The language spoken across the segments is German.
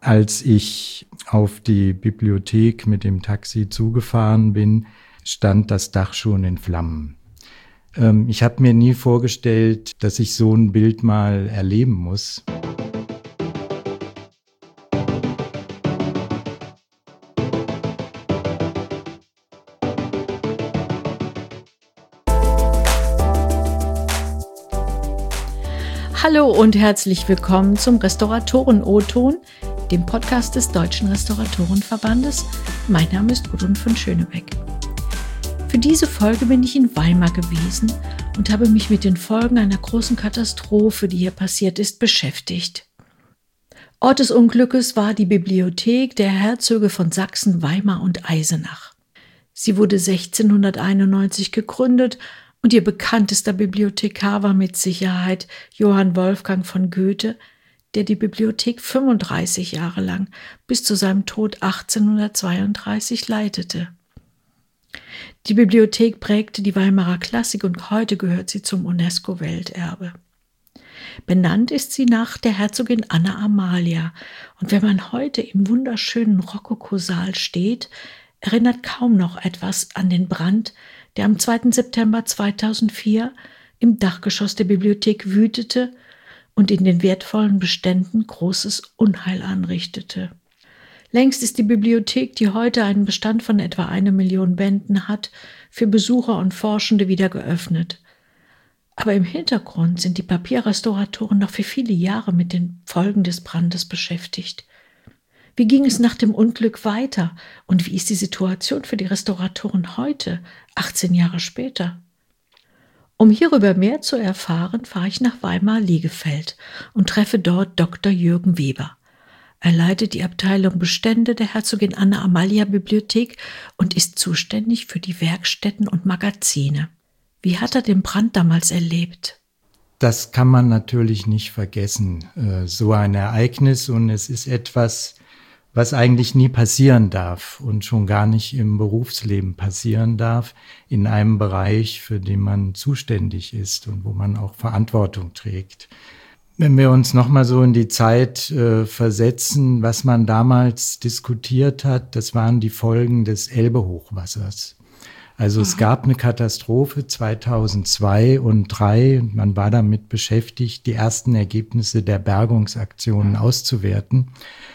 Als ich auf die Bibliothek mit dem Taxi zugefahren bin, stand das Dach schon in Flammen. Ich habe mir nie vorgestellt, dass ich so ein Bild mal erleben muss. Hallo und herzlich willkommen zum Restauratoren-O-Ton, dem Podcast des Deutschen Restauratorenverbandes. Mein Name ist Gudrun von Schönebeck. Für diese Folge bin ich in Weimar gewesen und habe mich mit den Folgen einer großen Katastrophe, die hier passiert ist, beschäftigt. Ort des Unglückes war die Bibliothek der Herzöge von Sachsen, Weimar und Eisenach. Sie wurde 1691 gegründet und ihr bekanntester Bibliothekar war mit Sicherheit Johann Wolfgang von Goethe, der die Bibliothek 35 Jahre lang bis zu seinem Tod 1832 leitete. Die Bibliothek prägte die Weimarer Klassik und heute gehört sie zum UNESCO-Welterbe. Benannt ist sie nach der Herzogin Anna Amalia, und wenn man heute im wunderschönen Rokokosaal steht, erinnert kaum noch etwas an den Brand, der am 2. September 2004 im Dachgeschoss der Bibliothek wütete und in den wertvollen Beständen großes Unheil anrichtete. Längst ist die Bibliothek, die heute einen Bestand von etwa 1 Million Bänden hat, für Besucher und Forschende wieder geöffnet. Aber im Hintergrund sind die Papierrestauratoren noch für viele Jahre mit den Folgen des Brandes beschäftigt. Wie ging es nach dem Unglück weiter und wie ist die Situation für die Restauratoren heute, 18 Jahre später? Um hierüber mehr zu erfahren, fahre ich nach Weimar-Liegefeld und treffe dort Dr. Jürgen Weber. Er leitet die Abteilung Bestände der Herzogin Anna Amalia Bibliothek und ist zuständig für die Werkstätten und Magazine. Wie hat er den Brand damals erlebt? Das kann man natürlich nicht vergessen, so ein Ereignis, und es ist etwas, was eigentlich nie passieren darf und schon gar nicht im Berufsleben passieren darf, in einem Bereich, für den man zuständig ist und wo man auch Verantwortung trägt. Wenn wir uns nochmal so in die Zeit versetzen, was man damals diskutiert hat, das waren die Folgen des Elbe-Hochwassers. Also es gab eine Katastrophe 2002 und 2003 und man war damit beschäftigt, die ersten Ergebnisse der Bergungsaktionen auszuwerten.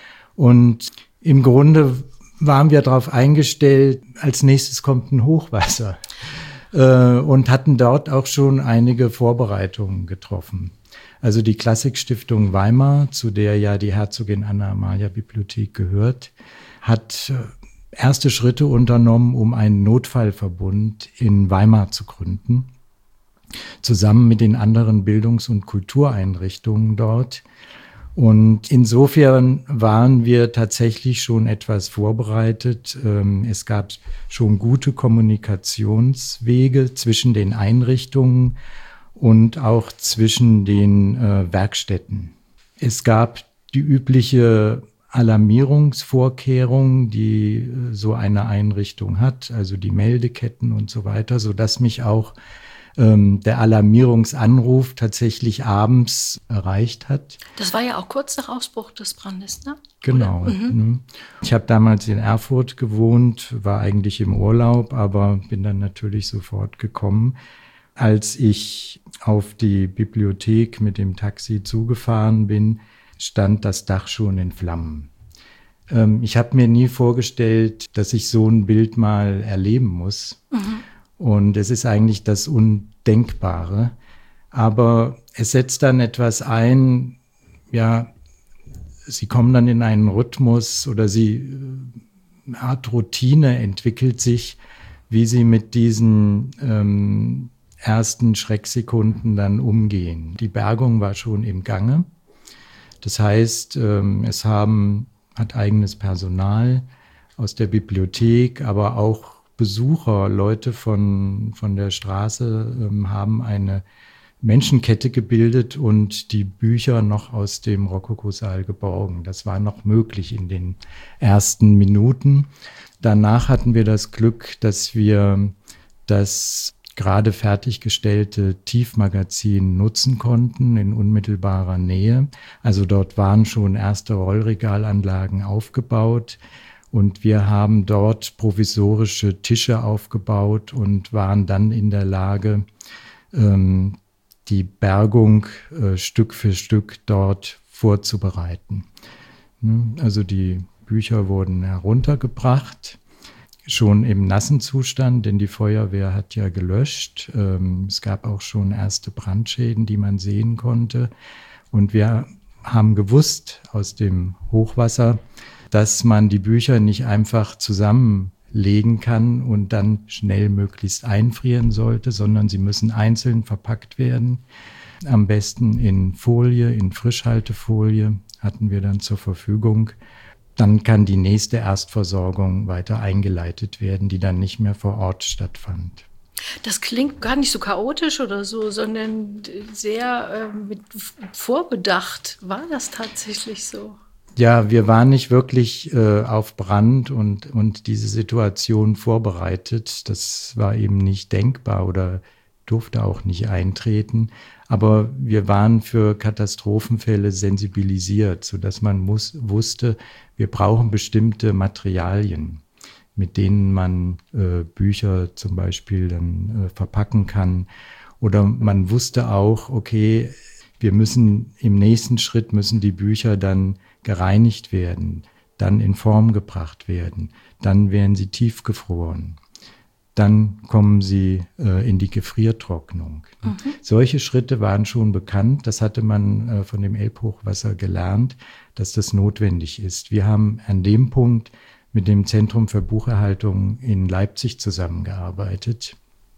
Und im Grunde waren wir darauf eingestellt, als nächstes kommt ein Hochwasser, und hatten dort auch schon einige Vorbereitungen getroffen. Also die Klassikstiftung Weimar, zu der ja die Herzogin Anna Amalia Bibliothek gehört, hat erste Schritte unternommen, um einen Notfallverbund in Weimar zu gründen, zusammen mit den anderen Bildungs- und Kultureinrichtungen dort. Und insofern waren wir tatsächlich schon etwas vorbereitet. Es gab schon gute Kommunikationswege zwischen den Einrichtungen und auch zwischen den Werkstätten. Es gab die übliche Alarmierungsvorkehrung, die so eine Einrichtung hat, also die Meldeketten und so weiter, sodass mich auch der Alarmierungsanruf tatsächlich abends erreicht hat. Das war ja auch kurz nach Ausbruch des Brandes, ne? Genau. Ich habe damals in Erfurt gewohnt, war eigentlich im Urlaub, aber bin dann natürlich sofort gekommen. Als ich auf die Bibliothek mit dem Taxi zugefahren bin, stand das Dach schon in Flammen. Ich habe mir nie vorgestellt, dass ich so ein Bild mal erleben muss. Und es ist eigentlich das Undenkbare. Aber es setzt dann etwas ein, ja, sie kommen dann in einen Rhythmus oder eine Art Routine entwickelt sich, wie sie mit diesen ersten Schrecksekunden dann umgehen. Die Bergung war schon im Gange. Das heißt, es hat eigenes Personal aus der Bibliothek, aber auch Besucher, Leute von der Straße haben eine Menschenkette gebildet und die Bücher noch aus dem Rokokosaal geborgen. Das war noch möglich in den ersten Minuten. Danach hatten wir das Glück, dass wir das gerade fertiggestellte Tiefmagazin nutzen konnten in unmittelbarer Nähe. Also dort waren schon erste Rollregalanlagen aufgebaut und wir haben dort provisorische Tische aufgebaut und waren dann in der Lage, die Bergung Stück für Stück dort vorzubereiten. Also die Bücher wurden heruntergebracht, schon im nassen Zustand, denn die Feuerwehr hat ja gelöscht. Es gab auch schon erste Brandschäden, die man sehen konnte. Und wir haben gewusst aus dem Hochwasser, dass man die Bücher nicht einfach zusammenlegen kann und dann schnell möglichst einfrieren sollte, sondern sie müssen einzeln verpackt werden. Am besten in Folie, in Frischhaltefolie hatten wir dann zur Verfügung. Dann kann die nächste Erstversorgung weiter eingeleitet werden, die dann nicht mehr vor Ort stattfand. Das klingt gar nicht so chaotisch oder so, sondern sehr mit vorbedacht. War das tatsächlich so? Ja, wir waren nicht wirklich auf Brand und diese Situation vorbereitet. Das war eben nicht denkbar oder durfte auch nicht eintreten. Aber wir waren für Katastrophenfälle sensibilisiert, sodass man wusste, wir brauchen bestimmte Materialien, mit denen man Bücher zum Beispiel dann verpacken kann. Oder man wusste auch, okay, wir müssen im nächsten Schritt die Bücher dann gereinigt werden, dann in Form gebracht werden, dann werden sie tiefgefroren. Dann kommen sie in die Gefriertrocknung. Mhm. Solche Schritte waren schon bekannt. Das hatte man von dem Elbhochwasser gelernt, dass das notwendig ist. Wir haben an dem Punkt mit dem Zentrum für Bucherhaltung in Leipzig zusammengearbeitet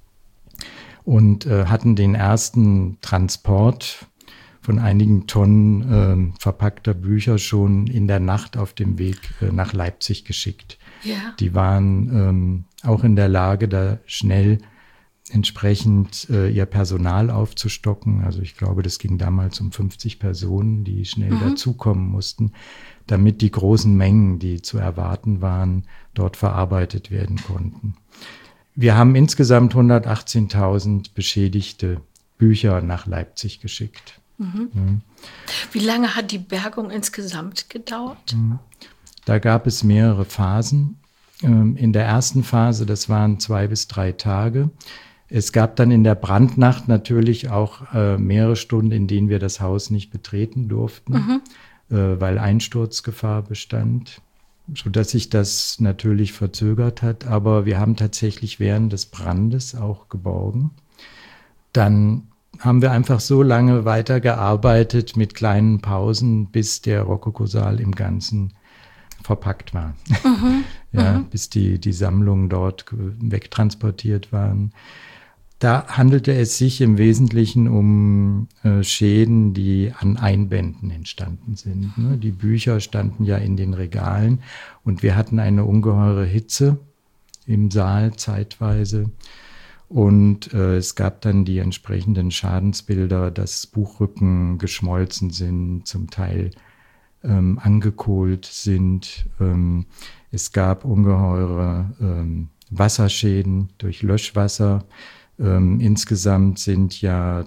und hatten den ersten Transport von einigen Tonnen verpackter Bücher schon in der Nacht auf dem Weg nach Leipzig geschickt. Ja. Die waren auch in der Lage, da schnell entsprechend ihr Personal aufzustocken. Also ich glaube, das ging damals um 50 Personen, die schnell dazukommen mussten, damit die großen Mengen, die zu erwarten waren, dort verarbeitet werden konnten. Wir haben insgesamt 118.000 beschädigte Bücher nach Leipzig geschickt. Mhm. Ja. Wie lange hat die Bergung insgesamt gedauert? Da gab es mehrere Phasen. In der ersten Phase, das waren 2 bis 3 Tage. Es gab dann in der Brandnacht natürlich auch mehrere Stunden, in denen wir das Haus nicht betreten durften, weil Einsturzgefahr bestand, sodass sich das natürlich verzögert hat. Aber wir haben tatsächlich während des Brandes auch geborgen. Dann haben wir einfach so lange weitergearbeitet mit kleinen Pausen, bis der Rokokosaal im Ganzen verpackt war. Bis die Sammlungen dort wegtransportiert waren. Da handelte es sich im Wesentlichen um Schäden, die an Einbänden entstanden sind. Ne? Die Bücher standen ja in den Regalen und wir hatten eine ungeheure Hitze im Saal zeitweise. Und es gab dann die entsprechenden Schadensbilder, dass Buchrücken geschmolzen sind, zum Teil angekohlt sind. Es gab ungeheure Wasserschäden durch Löschwasser. Insgesamt sind ja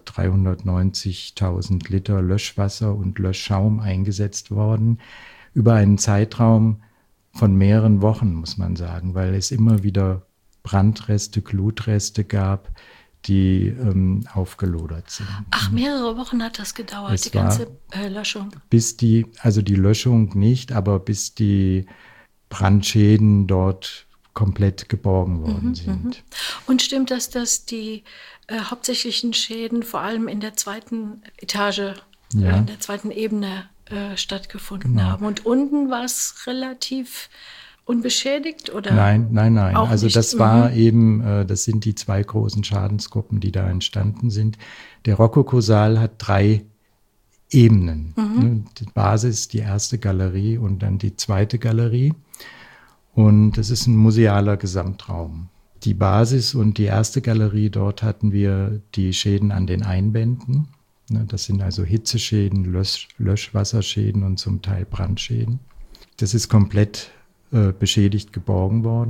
390.000 Liter Löschwasser und Löschschaum eingesetzt worden, über einen Zeitraum von mehreren Wochen, muss man sagen, weil es immer wieder Brandreste, Glutreste gab, die aufgelodert sind. Ach, mehrere Wochen hat das gedauert, die ganze Löschung? Bis die Löschung nicht, aber bis die Brandschäden dort komplett geborgen worden sind. Und stimmt das, dass die hauptsächlichen Schäden vor allem in der zweiten Etage, in der zweiten Ebene stattgefunden haben? Und unten war es relativ unbeschädigt, oder? Nein. Also nicht. Das war eben, das sind die 2 großen Schadensgruppen, die da entstanden sind. Der Rokokosaal hat 3 Ebenen. Die Basis, die erste Galerie und dann die zweite Galerie. Und das ist ein musealer Gesamtraum. Die Basis und die erste Galerie, dort hatten wir die Schäden an den Einbänden. Das sind also Hitzeschäden, Löschwasserschäden und zum Teil Brandschäden. Das ist komplett beschädigt geborgen worden.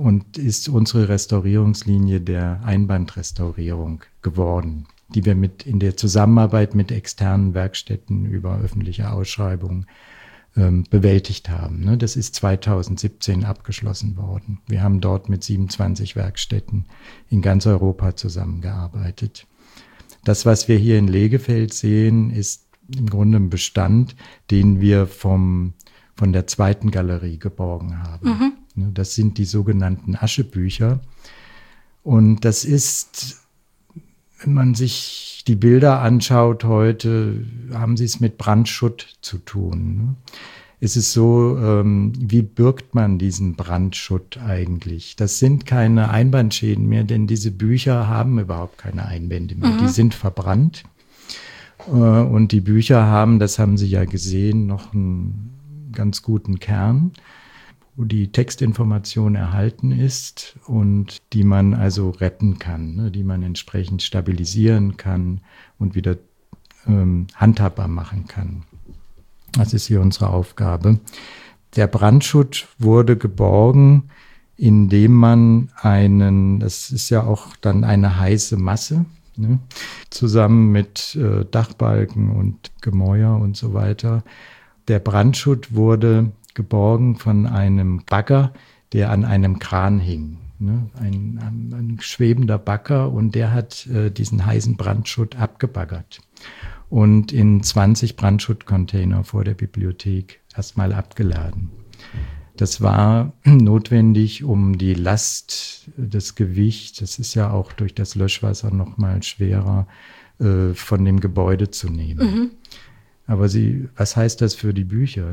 und ist unsere Restaurierungslinie der Einbandrestaurierung geworden, die wir in der Zusammenarbeit mit externen Werkstätten über öffentliche Ausschreibungen bewältigt haben. Das ist 2017 abgeschlossen worden. Wir haben dort mit 27 Werkstätten in ganz Europa zusammengearbeitet. Das, was wir hier in Legefeld sehen, ist im Grunde ein Bestand, den wir von der zweiten Galerie geborgen haben. Das sind die sogenannten Aschebücher. Und das ist, wenn man sich die Bilder anschaut heute, haben sie es mit Brandschutt zu tun. Es ist so, wie bürgt man diesen Brandschutt eigentlich? Das sind keine Einbandschäden mehr, denn diese Bücher haben überhaupt keine Einbände mehr. Die sind verbrannt. Und die Bücher haben, das haben Sie ja gesehen, noch einen ganz guten Kern, wo die Textinformation erhalten ist und die man also retten kann, die man entsprechend stabilisieren kann und wieder handhabbar machen kann. Das ist hier unsere Aufgabe. Der Brandschutt wurde geborgen, indem man das ist ja auch dann eine heiße Masse, zusammen mit Dachbalken und Gemäuer und so weiter. Der Brandschutt wurde geborgen von einem Bagger, der an einem Kran hing. Ein schwebender Bagger, und der hat diesen heißen Brandschutt abgebaggert und in 20 Brandschuttcontainer vor der Bibliothek erstmal abgeladen. Das war notwendig, um die Last, das Gewicht, das ist ja auch durch das Löschwasser noch mal schwerer, von dem Gebäude zu nehmen. Aber was heißt das für die Bücher?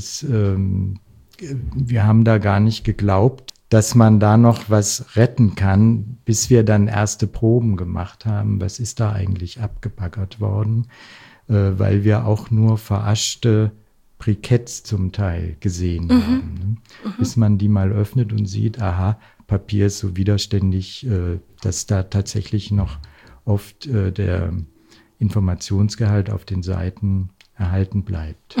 Wir haben da gar nicht geglaubt, dass man da noch was retten kann, bis wir dann erste Proben gemacht haben. Was ist da eigentlich abgebaggert worden? Weil wir auch nur veraschte Briketts zum Teil gesehen haben. Bis man die mal öffnet und sieht, aha, Papier ist so widerständig, dass da tatsächlich noch oft der Informationsgehalt auf den Seiten erhalten bleibt.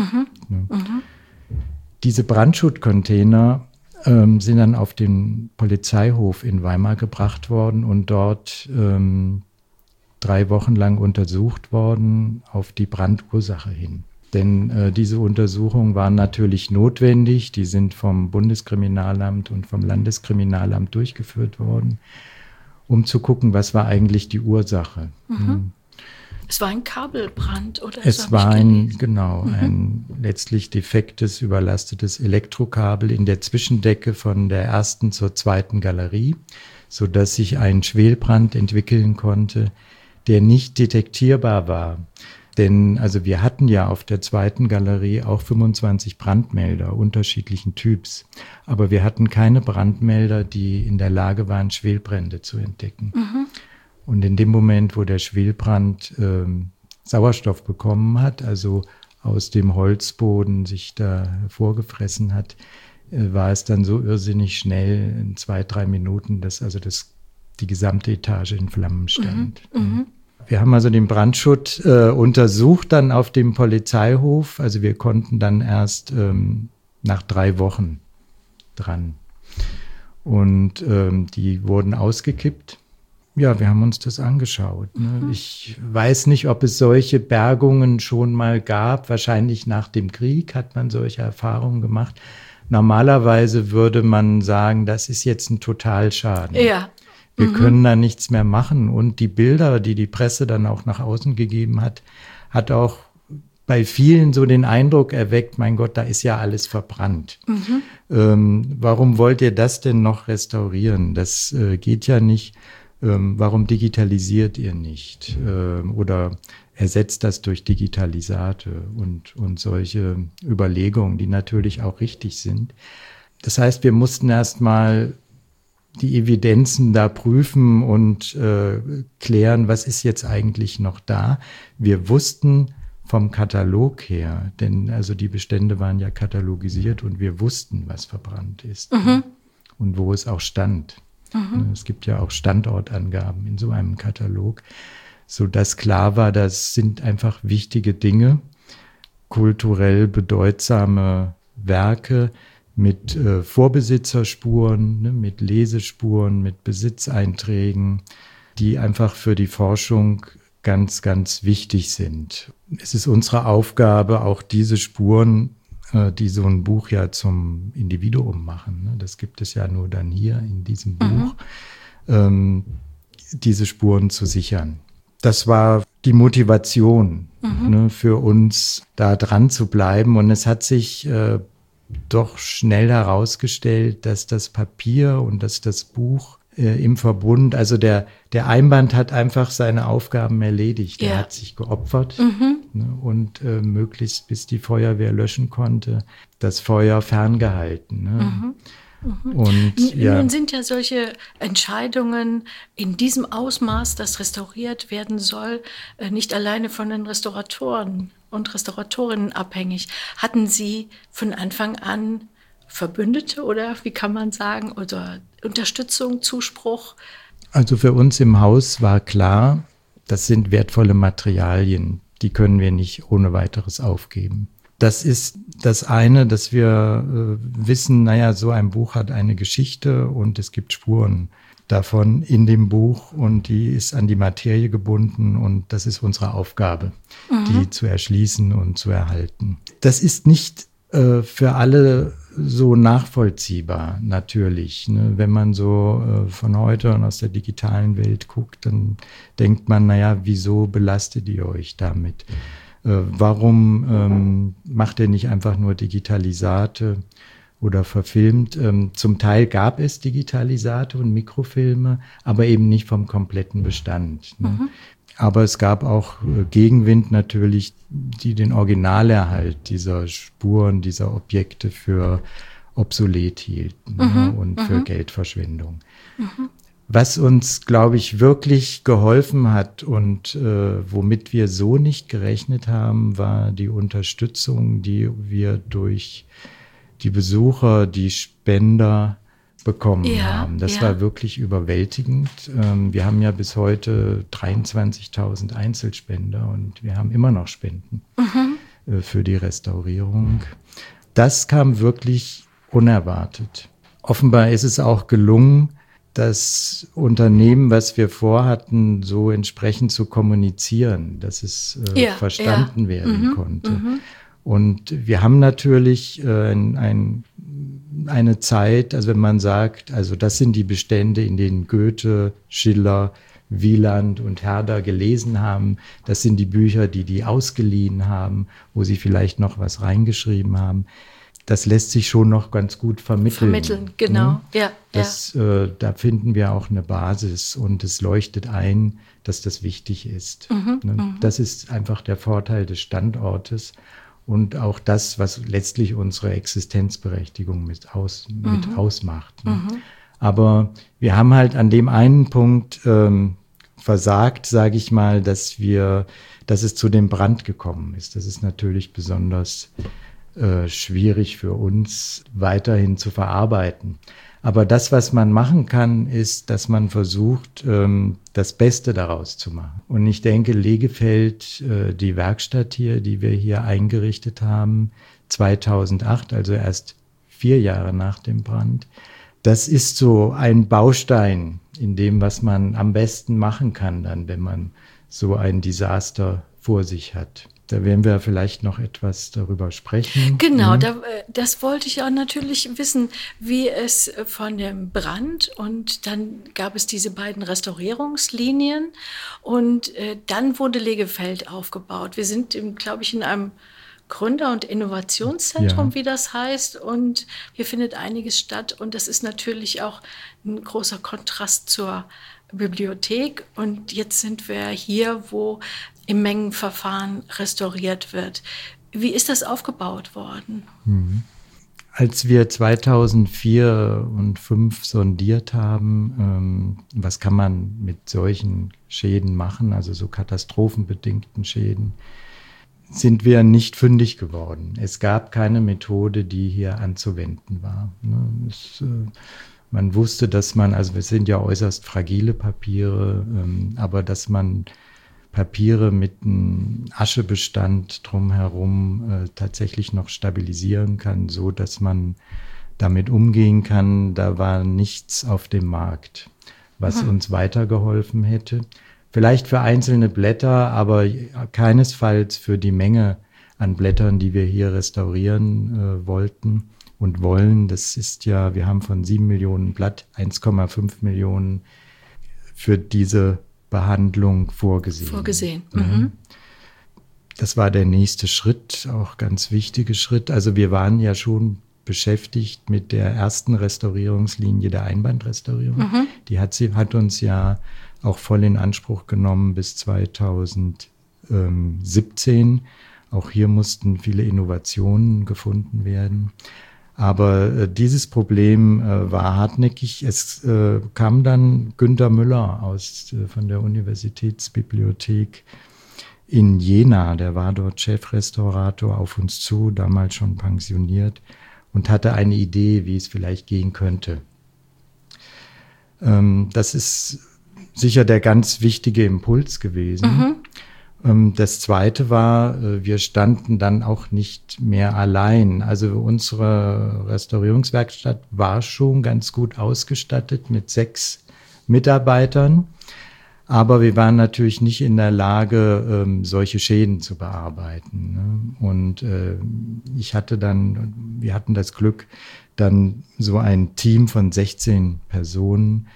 Diese Brandschuttcontainer sind dann auf den Polizeihof in Weimar gebracht worden und dort 3 Wochen lang untersucht worden auf die Brandursache hin. Denn diese Untersuchungen waren natürlich notwendig. Die sind vom Bundeskriminalamt und vom Landeskriminalamt durchgeführt worden, um zu gucken, was war eigentlich die Ursache. Es war ein Kabelbrand, oder? Es war ein letztlich defektes, überlastetes Elektrokabel in der Zwischendecke von der ersten zur zweiten Galerie, sodass sich ein Schwelbrand entwickeln konnte, der nicht detektierbar war. Denn also wir hatten ja auf der zweiten Galerie auch 25 Brandmelder unterschiedlichen Typs. Aber wir hatten keine Brandmelder, die in der Lage waren, Schwelbrände zu entdecken. Und in dem Moment, wo der Schwelbrand Sauerstoff bekommen hat, also aus dem Holzboden sich da hervorgefressen hat, war es dann so irrsinnig schnell, in 2-3 Minuten, dass also die gesamte Etage in Flammen stand. Wir haben also den Brandschutt untersucht dann auf dem Polizeihof. Also wir konnten dann erst nach 3 Wochen dran. Und die wurden ausgekippt. Ja, wir haben uns das angeschaut. Ich weiß nicht, ob es solche Bergungen schon mal gab. Wahrscheinlich nach dem Krieg hat man solche Erfahrungen gemacht. Normalerweise würde man sagen, das ist jetzt ein Totalschaden. Ja. Wir können da nichts mehr machen. Und die Bilder, die die Presse dann auch nach außen gegeben hat, hat auch bei vielen so den Eindruck erweckt, mein Gott, da ist ja alles verbrannt. Warum wollt ihr das denn noch restaurieren? Das geht ja nicht. Warum digitalisiert ihr nicht? Oder ersetzt das durch Digitalisate und solche Überlegungen, die natürlich auch richtig sind. Das heißt, wir mussten erstmal die Evidenzen da prüfen und klären, was ist jetzt eigentlich noch da. Wir wussten vom Katalog her, denn also die Bestände waren ja katalogisiert und wir wussten, was verbrannt ist und wo es auch stand. Es gibt ja auch Standortangaben in so einem Katalog, sodass klar war, das sind einfach wichtige Dinge, kulturell bedeutsame Werke, mit Vorbesitzerspuren, ne, mit Lesespuren, mit Besitzeinträgen, die einfach für die Forschung ganz, ganz wichtig sind. Es ist unsere Aufgabe, auch diese Spuren, die so ein Buch ja zum Individuum machen, ne, das gibt es ja nur dann hier in diesem Buch, diese Spuren zu sichern. Das war die Motivation, ne, für uns, da dran zu bleiben. Und es hat sich doch schnell herausgestellt, dass das Papier und dass das Buch im Verbund, also der Einband hat einfach seine Aufgaben erledigt. Er hat sich geopfert, ne, und möglichst bis die Feuerwehr löschen konnte, das Feuer ferngehalten. Ne. Und, Nun sind ja solche Entscheidungen in diesem Ausmaß, dass restauriert werden soll, nicht alleine von den Restauratoren und Restauratorinnen abhängig. Hatten Sie von Anfang an Verbündete oder wie kann man sagen, oder Unterstützung, Zuspruch? Also für uns im Haus war klar, das sind wertvolle Materialien, die können wir nicht ohne weiteres aufgeben. Das ist das eine, dass wir wissen, naja, so ein Buch hat eine Geschichte und es gibt Spuren davon in dem Buch und die ist an die Materie gebunden und das ist unsere Aufgabe, die zu erschließen und zu erhalten. Das ist nicht für alle so nachvollziehbar, natürlich. Ne? Wenn man so von heute und aus der digitalen Welt guckt, dann denkt man, naja, wieso belastet ihr euch damit? Warum macht ihr nicht einfach nur Digitalisate oder verfilmt? Zum Teil gab es Digitalisate und Mikrofilme, aber eben nicht vom kompletten Bestand. Ne? Aber es gab auch Gegenwind natürlich, die den Originalerhalt dieser Spuren, dieser Objekte für obsolet hielten, ne? Und für Geldverschwendung. Was uns, glaube ich, wirklich geholfen hat und womit wir so nicht gerechnet haben, war die Unterstützung, die wir durch die Besucher, die Spender bekommen haben. Das war wirklich überwältigend. Wir haben ja bis heute 23.000 Einzelspender und wir haben immer noch Spenden für die Restaurierung. Das kam wirklich unerwartet. Offenbar ist es auch gelungen, das Unternehmen, was wir vorhatten, so entsprechend zu kommunizieren, dass es verstanden werden konnte. Und wir haben natürlich eine Zeit, also wenn man sagt, also das sind die Bestände, in denen Goethe, Schiller, Wieland und Herder gelesen haben. Das sind die Bücher, die ausgeliehen haben, wo sie vielleicht noch was reingeschrieben haben. Das lässt sich schon noch ganz gut vermitteln. Vermitteln, genau. Ne? Da finden wir auch eine Basis und es leuchtet ein, dass das wichtig ist. Ne? Das ist einfach der Vorteil des Standortes und auch das, was letztlich unsere Existenzberechtigung mit ausmacht. Ne? Aber wir haben halt an dem einen Punkt versagt, sage ich mal, dass es zu dem Brand gekommen ist. Das ist natürlich besonders schwierig für uns weiterhin zu verarbeiten. Aber das, was man machen kann, ist, dass man versucht, das Beste daraus zu machen. Und ich denke, Legefeld, die Werkstatt hier, die wir hier eingerichtet haben, 2008, also erst 4 Jahre nach dem Brand, das ist so ein Baustein in dem, was man am besten machen kann, dann, wenn man so ein Desaster vor sich hat. Da werden wir vielleicht noch etwas darüber sprechen. Genau, das wollte ich auch natürlich wissen, wie es von dem Brand und dann gab es diese beiden Restaurierungslinien und dann wurde Legefeld aufgebaut. Wir sind, glaube ich, in einem Gründer- und Innovationszentrum, wie das heißt, und hier findet einiges statt und das ist natürlich auch ein großer Kontrast zur Bibliothek und jetzt sind wir hier, wo im Mengenverfahren restauriert wird. Wie ist das aufgebaut worden? Als wir 2004 und 2005 sondiert haben, was kann man mit solchen Schäden machen, also so katastrophenbedingten Schäden, sind wir nicht fündig geworden. Es gab keine Methode, die hier anzuwenden war. Man wusste, dass man, also es sind ja äußerst fragile Papiere, aber dass man Papiere mit einem Aschebestand drumherum tatsächlich noch stabilisieren kann, so dass man damit umgehen kann, da war nichts auf dem Markt, was uns weitergeholfen hätte. Vielleicht für einzelne Blätter, aber keinesfalls für die Menge an Blättern, die wir hier restaurieren wollten und wollen. Das ist ja, wir haben von 7 Millionen Blatt 1,5 Millionen für diese Behandlung vorgesehen. Mhm. Das war der nächste Schritt, auch ganz wichtige Schritt. Also wir waren ja schon beschäftigt mit der ersten Restaurierungslinie der Einbandrestaurierung. Die hat uns ja auch voll in Anspruch genommen bis 2017. Auch hier mussten viele Innovationen gefunden werden. Aber dieses Problem war hartnäckig. Es kam dann Günter Müller von der Universitätsbibliothek in Jena, der war dort Chefrestaurator, auf uns zu, damals schon pensioniert, und hatte eine Idee, wie es vielleicht gehen könnte. Das ist sicher der ganz wichtige Impuls gewesen. Das Zweite war, wir standen dann auch nicht mehr allein. Also unsere Restaurierungswerkstatt war schon ganz gut ausgestattet mit 6 Mitarbeitern. Aber wir waren natürlich nicht in der Lage, solche Schäden zu bearbeiten. Ne? Und wir hatten das Glück, dann so ein Team von 16 Personen,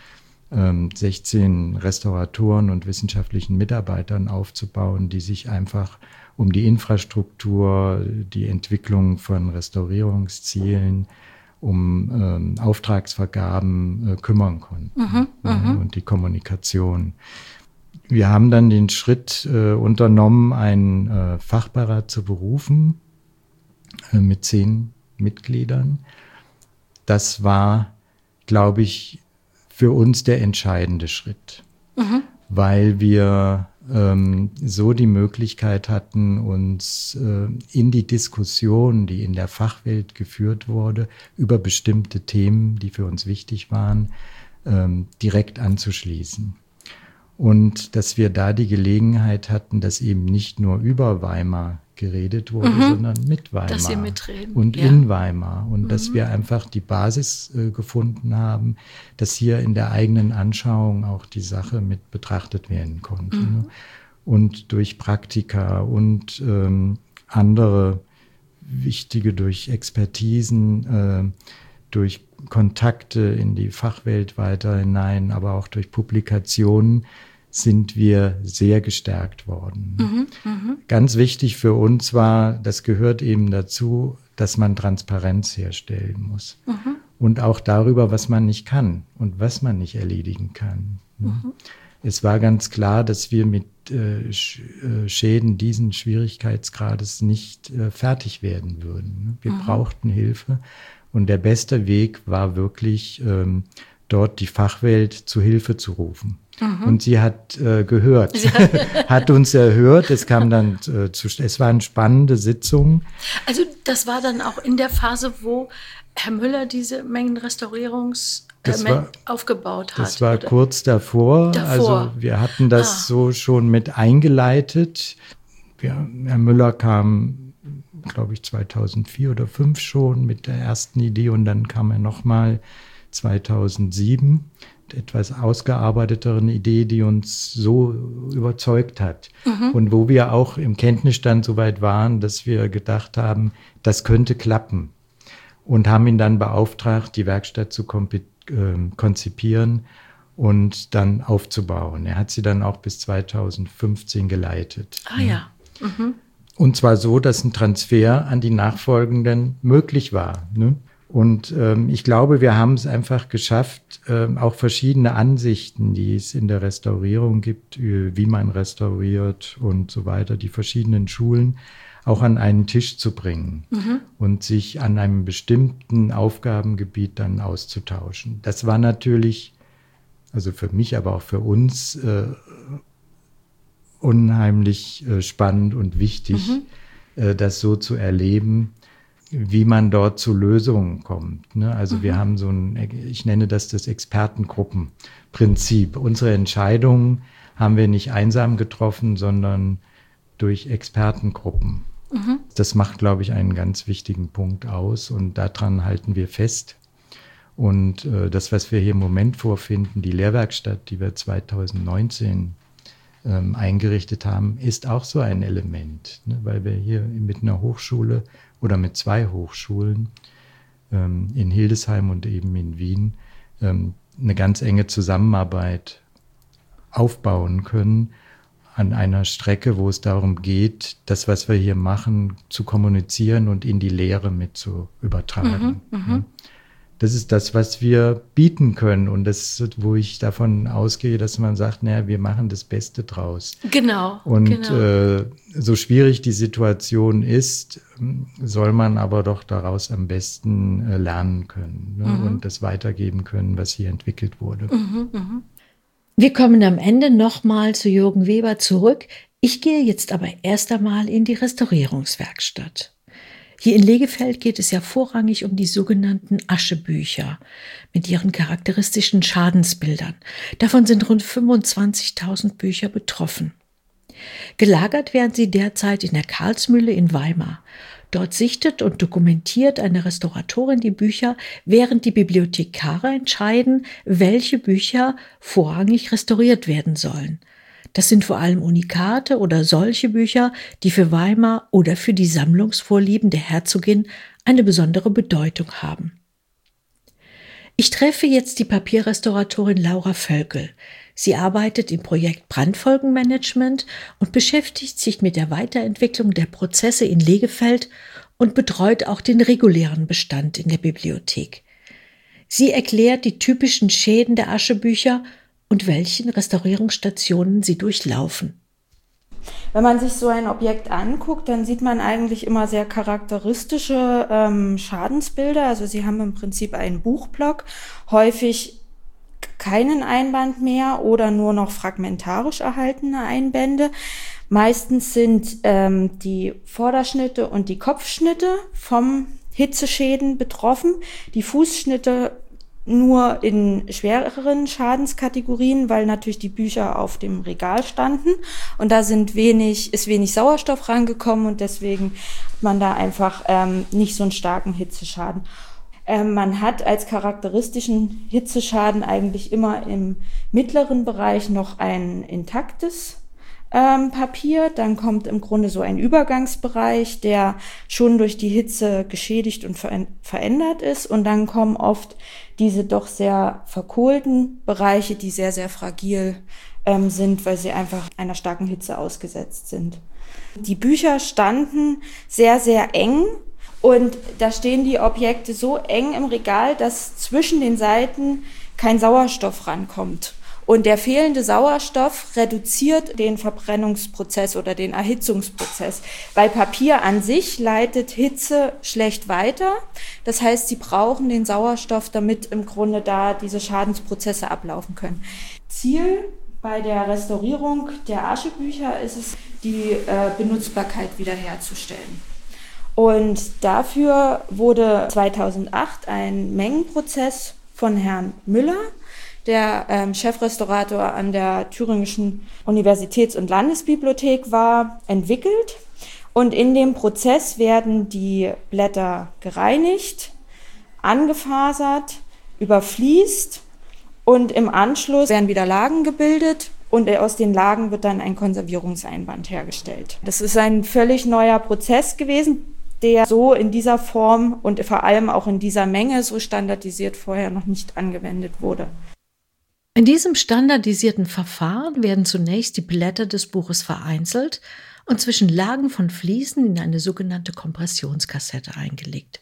16 Restauratoren und wissenschaftlichen Mitarbeitern aufzubauen, die sich einfach um die Infrastruktur, die Entwicklung von Restaurierungszielen, um Auftragsvergaben kümmern konnten und die Kommunikation. Wir haben dann den Schritt unternommen, einen Fachbeirat zu berufen mit 10 Mitgliedern. Das war, glaube ich, für uns der entscheidende Schritt, weil wir so die Möglichkeit hatten, uns in die Diskussion, die in der Fachwelt geführt wurde, über bestimmte Themen, die für uns wichtig waren, direkt anzuschließen. Und dass wir da die Gelegenheit hatten, dass eben nicht nur über Weimar geredet wurde, sondern mit Weimar dass Sie mitreden. Und in Weimar. Und dass wir einfach die Basis gefunden haben, dass hier in der eigenen Anschauung auch die Sache mit betrachtet werden konnte. Ne? Und durch Praktika und andere wichtige, durch Expertisen, durch Kontakte in die Fachwelt weiter hinein, aber auch durch Publikationen sind wir sehr gestärkt worden. Ganz wichtig für uns war, das gehört eben dazu, dass man Transparenz herstellen muss. Und auch darüber, was man nicht kann und was man nicht erledigen kann. Es war ganz klar, dass wir mit Schäden diesen Schwierigkeitsgrades nicht fertig werden würden. Wir brauchten Hilfe. Und der beste Weg war wirklich, dort die Fachwelt zu Hilfe zu rufen. Und sie hat gehört, hat uns erhört. Es kam dann es waren spannende Sitzungen. Also das war dann auch in der Phase, wo Herr Müller diese aufgebaut hat. Das war oder? Kurz davor. Also wir hatten das so schon mit eingeleitet. Herr Müller kam, glaube ich, 2004 oder 2005 schon mit der ersten Idee und dann kam er nochmal 2007, etwas ausgearbeiteteren Idee, die uns so überzeugt hat. Und wo wir auch im Kenntnisstand so weit waren, dass wir gedacht haben, das könnte klappen. Und haben ihn dann beauftragt, die Werkstatt zu konzipieren und dann aufzubauen. Er hat sie dann auch bis 2015 geleitet. Und zwar so, dass ein Transfer an die Nachfolgenden möglich war. Ne? Und ich glaube, wir haben es einfach geschafft, auch verschiedene Ansichten, die es in der Restaurierung gibt, wie man restauriert und so weiter, die verschiedenen Schulen auch an einen Tisch zu bringen und sich an einem bestimmten Aufgabengebiet dann auszutauschen. Das war natürlich, also für mich, aber auch für uns, unheimlich spannend und wichtig, das so zu erleben, wie man dort zu Lösungen kommt. Ne? Also wir haben so ich nenne das Expertengruppenprinzip. Unsere Entscheidungen haben wir nicht einsam getroffen, sondern durch Expertengruppen. Das macht, glaube ich, einen ganz wichtigen Punkt aus und daran halten wir fest. Und das, was wir hier im Moment vorfinden, die Lehrwerkstatt, die wir 2019 eingerichtet haben, ist auch so ein Element, ne? Weil wir hier mit einer Hochschule oder mit 2 Hochschulen in Hildesheim und eben in Wien eine ganz enge Zusammenarbeit aufbauen können an einer Strecke, wo es darum geht, das, was wir hier machen, zu kommunizieren und in die Lehre mit zu übertragen. Das ist das, was wir bieten können und das, wo ich davon ausgehe, dass man sagt, naja, wir machen das Beste draus. Genau. Und so schwierig die Situation ist, soll man aber doch daraus am besten lernen können, ne? Und das weitergeben können, was hier entwickelt wurde. Wir kommen am Ende nochmal zu Jürgen Weber zurück. Ich gehe jetzt aber erst einmal in die Restaurierungswerkstatt. Hier in Legefeld geht es ja vorrangig um die sogenannten Aschebücher mit ihren charakteristischen Schadensbildern. Davon sind rund 25.000 Bücher betroffen. Gelagert werden sie derzeit in der Karlsmühle in Weimar. Dort sichtet und dokumentiert eine Restauratorin die Bücher, während die Bibliothekare entscheiden, welche Bücher vorrangig restauriert werden sollen. Das sind vor allem Unikate oder solche Bücher, die für Weimar oder für die Sammlungsvorlieben der Herzogin eine besondere Bedeutung haben. Ich treffe jetzt die Papierrestauratorin Laura Völkel. Sie arbeitet im Projekt Brandfolgenmanagement und beschäftigt sich mit der Weiterentwicklung der Prozesse in Legefeld und betreut auch den regulären Bestand in der Bibliothek. Sie erklärt die typischen Schäden der Aschebücher und welchen Restaurierungsstationen sie durchlaufen. Wenn man sich so ein Objekt anguckt, dann sieht man eigentlich immer sehr charakteristische Schadensbilder. Also sie haben im Prinzip einen Buchblock, häufig keinen Einband mehr oder nur noch fragmentarisch erhaltene Einbände. Meistens sind die Vorderschnitte und die Kopfschnitte vom Hitzeschäden betroffen. Die Fußschnitte nur in schwereren Schadenskategorien, weil natürlich die Bücher auf dem Regal standen und da ist wenig Sauerstoff rangekommen und deswegen hat man da einfach nicht so einen starken Hitzeschaden. Man hat als charakteristischen Hitzeschaden eigentlich immer im mittleren Bereich noch ein intaktes Papier, dann kommt im Grunde so ein Übergangsbereich, der schon durch die Hitze geschädigt und verändert ist und dann kommen oft diese doch sehr verkohlten Bereiche, die sehr, sehr fragil sind, weil sie einfach einer starken Hitze ausgesetzt sind. Die Bücher standen sehr, sehr eng und da stehen die Objekte so eng im Regal, dass zwischen den Seiten kein Sauerstoff rankommt. Und der fehlende Sauerstoff reduziert den Verbrennungsprozess oder den Erhitzungsprozess. Weil Papier an sich leitet Hitze schlecht weiter. Das heißt, sie brauchen den Sauerstoff, damit im Grunde da diese Schadensprozesse ablaufen können. Ziel bei der Restaurierung der Aschebücher ist es, die Benutzbarkeit wiederherzustellen. Und dafür wurde 2008 ein Mengenprozess von Herrn Müller, der Chefrestaurator an der Thüringischen Universitäts- und Landesbibliothek war, entwickelt. Und in dem Prozess werden die Blätter gereinigt, angefasert, überfließt und im Anschluss werden wieder Lagen gebildet und aus den Lagen wird dann ein Konservierungseinband hergestellt. Das ist ein völlig neuer Prozess gewesen, der so in dieser Form und vor allem auch in dieser Menge so standardisiert vorher noch nicht angewendet wurde. In diesem standardisierten Verfahren werden zunächst die Blätter des Buches vereinzelt und zwischen Lagen von Fliesen in eine sogenannte Kompressionskassette eingelegt.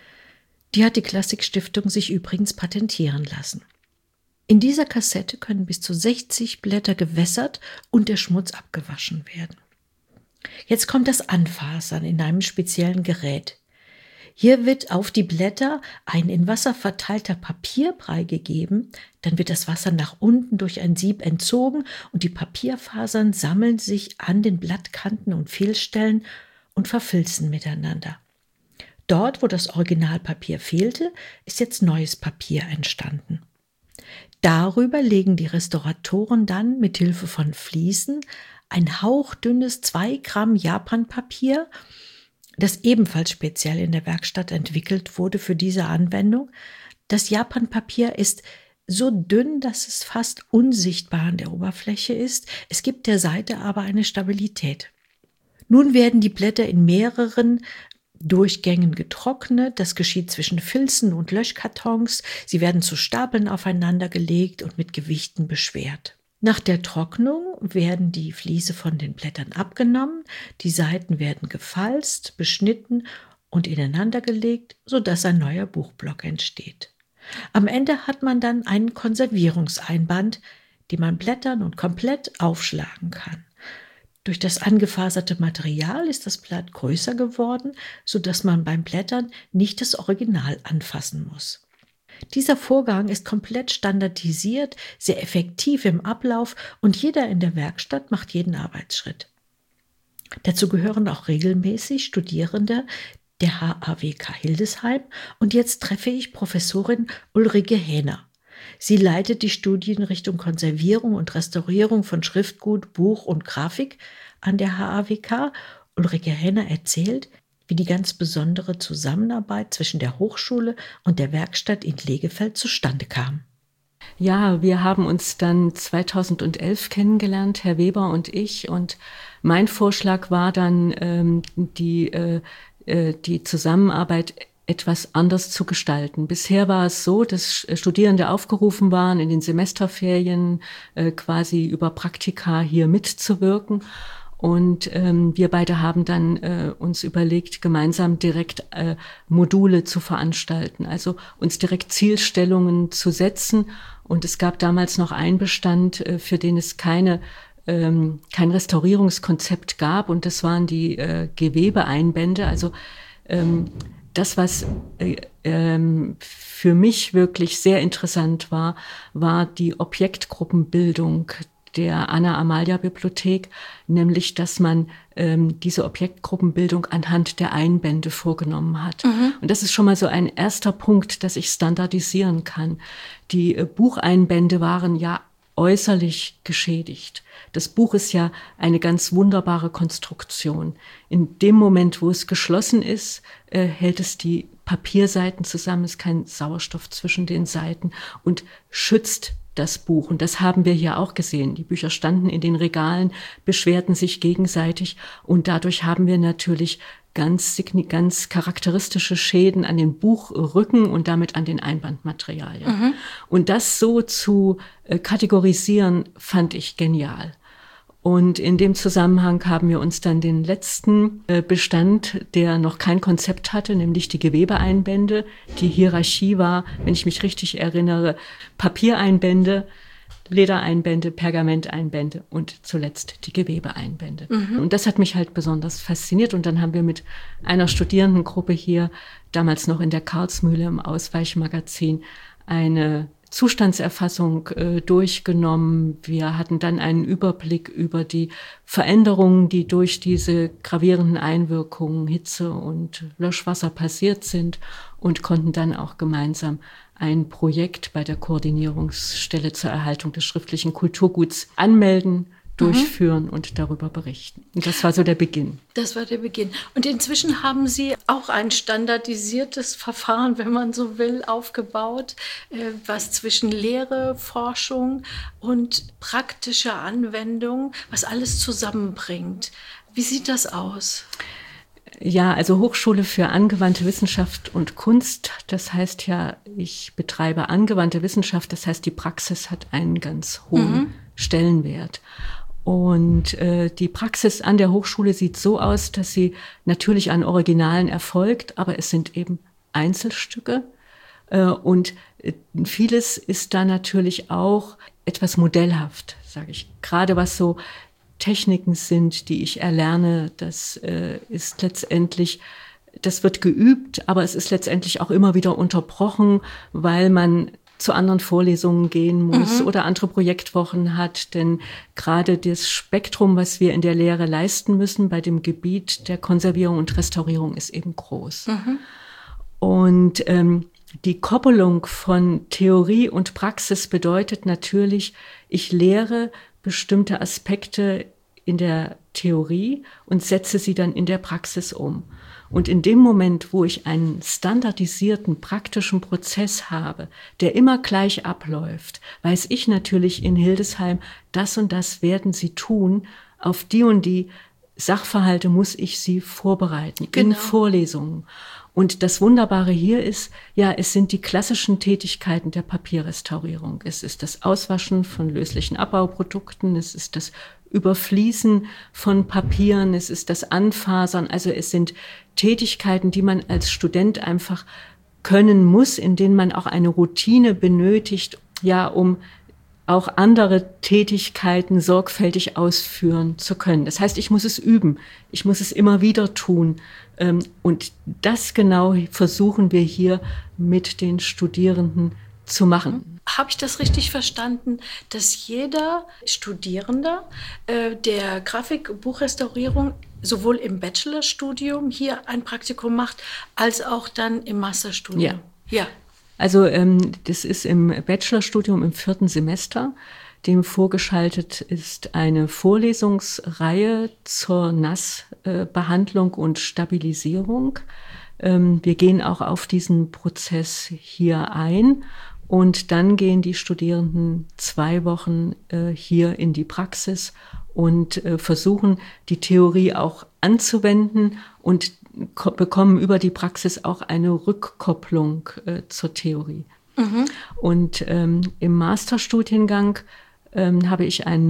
Die hat die Klassikstiftung sich übrigens patentieren lassen. In dieser Kassette können bis zu 60 Blätter gewässert und der Schmutz abgewaschen werden. Jetzt kommt das Anfasern in einem speziellen Gerät. Hier wird auf die Blätter ein in Wasser verteilter Papierbrei gegeben, dann wird das Wasser nach unten durch ein Sieb entzogen und die Papierfasern sammeln sich an den Blattkanten und Fehlstellen und verfilzen miteinander. Dort, wo das Originalpapier fehlte, ist jetzt neues Papier entstanden. Darüber legen die Restauratoren dann mit Hilfe von Fliesen ein hauchdünnes 2 Gramm Japanpapier das ebenfalls speziell in der Werkstatt entwickelt wurde für diese Anwendung. Das Japanpapier ist so dünn, dass es fast unsichtbar an der Oberfläche ist. Es gibt der Seite aber eine Stabilität. Nun werden die Blätter in mehreren Durchgängen getrocknet. Das geschieht zwischen Filzen und Löschkartons. Sie werden zu Stapeln aufeinander gelegt und mit Gewichten beschwert. Nach der Trocknung werden die Vliese von den Blättern abgenommen, die Seiten werden gefalzt, beschnitten und ineinander gelegt, sodass ein neuer Buchblock entsteht. Am Ende hat man dann einen Konservierungseinband, den man blättern und komplett aufschlagen kann. Durch das angefaserte Material ist das Blatt größer geworden, sodass man beim Blättern nicht das Original anfassen muss. Dieser Vorgang ist komplett standardisiert, sehr effektiv im Ablauf und jeder in der Werkstatt macht jeden Arbeitsschritt. Dazu gehören auch regelmäßig Studierende der HAWK Hildesheim und jetzt treffe ich Professorin Ulrike Hähner. Sie leitet die Studienrichtung Konservierung und Restaurierung von Schriftgut, Buch und Grafik an der HAWK. Ulrike Hähner erzählt, wie die ganz besondere Zusammenarbeit zwischen der Hochschule und der Werkstatt in Lehgefeld zustande kam. Ja, wir haben uns dann 2011 kennengelernt, Herr Weber und ich. Und mein Vorschlag war dann, die Zusammenarbeit etwas anders zu gestalten. Bisher war es so, dass Studierende aufgerufen waren, in den Semesterferien quasi über Praktika hier mitzuwirken. Und wir beide haben dann uns überlegt, gemeinsam direkt Module zu veranstalten, also uns direkt Zielstellungen zu setzen. Und es gab damals noch einen Bestand, für den es kein Restaurierungskonzept gab. Und das waren die Gewebeeinbände. Also das, was für mich wirklich sehr interessant war die Objektgruppenbildung der Anna-Amalia-Bibliothek, nämlich, dass man diese Objektgruppenbildung anhand der Einbände vorgenommen hat. Und das ist schon mal so ein erster Punkt, dass ich standardisieren kann. Die Bucheinbände waren ja äußerlich geschädigt. Das Buch ist ja eine ganz wunderbare Konstruktion. In dem Moment, wo es geschlossen ist, hält es die Papierseiten zusammen, ist kein Sauerstoff zwischen den Seiten und schützt das Buch. Und das haben wir hier auch gesehen. Die Bücher standen in den Regalen, beschwerten sich gegenseitig und dadurch haben wir natürlich ganz charakteristische Schäden an den Buchrücken und damit an den Einbandmaterialien. Und das so zu kategorisieren, fand ich genial. Und in dem Zusammenhang haben wir uns dann den letzten Bestand, der noch kein Konzept hatte, nämlich die Gewebeeinbände. Die Hierarchie war, wenn ich mich richtig erinnere, Papiereinbände, Ledereinbände, Pergamenteinbände und zuletzt die Gewebeeinbände. Und das hat mich halt besonders fasziniert. Und dann haben wir mit einer Studierendengruppe hier, damals noch in der Karlsmühle im Ausweichmagazin, eine Zustandserfassung durchgenommen. Wir hatten dann einen Überblick über die Veränderungen, die durch diese gravierenden Einwirkungen Hitze und Löschwasser passiert sind und konnten dann auch gemeinsam ein Projekt bei der Koordinierungsstelle zur Erhaltung des schriftlichen Kulturguts anmelden, durchführen und darüber berichten. Und das war so der Beginn. Das war der Beginn. Und inzwischen haben Sie auch ein standardisiertes Verfahren, wenn man so will, aufgebaut, was zwischen Lehre, Forschung und praktischer Anwendung, was alles zusammenbringt. Wie sieht das aus? Ja, also Hochschule für angewandte Wissenschaft und Kunst, das heißt ja, ich betreibe angewandte Wissenschaft, das heißt, die Praxis hat einen ganz hohen Stellenwert. Und die Praxis an der Hochschule sieht so aus, dass sie natürlich an Originalen erfolgt, aber es sind eben Einzelstücke. Und vieles ist da natürlich auch etwas modellhaft, sage ich. Gerade was so Techniken sind, die ich erlerne, das ist letztendlich, das wird geübt, aber es ist letztendlich auch immer wieder unterbrochen, weil man zu anderen Vorlesungen gehen muss oder andere Projektwochen hat. Denn gerade das Spektrum, was wir in der Lehre leisten müssen bei dem Gebiet der Konservierung und Restaurierung, ist eben groß. Und die Koppelung von Theorie und Praxis bedeutet natürlich, ich lehre bestimmte Aspekte in der Theorie und setze sie dann in der Praxis um. Und in dem Moment, wo ich einen standardisierten, praktischen Prozess habe, der immer gleich abläuft, weiß ich natürlich in Hildesheim, das und das werden sie tun, auf die und die Sachverhalte muss ich sie vorbereiten, in Vorlesungen. Und das Wunderbare hier ist, ja, es sind die klassischen Tätigkeiten der Papierrestaurierung. Es ist das Auswaschen von löslichen Abbauprodukten, es ist das Überfließen von Papieren, es ist das Anfasern. Also es sind Tätigkeiten, die man als Student einfach können muss, in denen man auch eine Routine benötigt, ja, um auch andere Tätigkeiten sorgfältig ausführen zu können. Das heißt, ich muss es üben, ich muss es immer wieder tun. Und das genau versuchen wir hier mit den Studierenden zu machen. Habe ich das richtig verstanden, dass jeder Studierende der Grafikbuchrestaurierung sowohl im Bachelorstudium hier ein Praktikum macht, als auch dann im Masterstudium? Ja. Also das ist im Bachelorstudium im 4. Semester. Dem vorgeschaltet ist eine Vorlesungsreihe zur Nassbehandlung und Stabilisierung. Wir gehen auch auf diesen Prozess hier ein. Und dann gehen die Studierenden 2 Wochen hier in die Praxis und versuchen, die Theorie auch anzuwenden und bekommen über die Praxis auch eine Rückkopplung zur Theorie. Mhm. Und im Masterstudiengang habe ich ein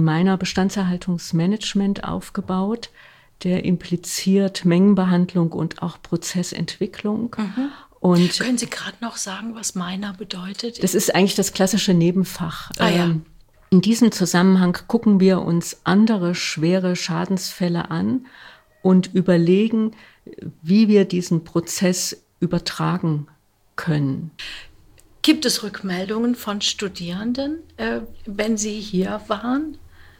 Minor-Bestandserhaltungsmanagement aufgebaut, der impliziert Mengenbehandlung und auch Prozessentwicklung. Mhm. Und können Sie gerade noch sagen, was Minor bedeutet? Das ist eigentlich das klassische Nebenfach. In diesem Zusammenhang gucken wir uns andere schwere Schadensfälle an und überlegen, wie wir diesen Prozess übertragen können. Gibt es Rückmeldungen von Studierenden, wenn sie hier waren?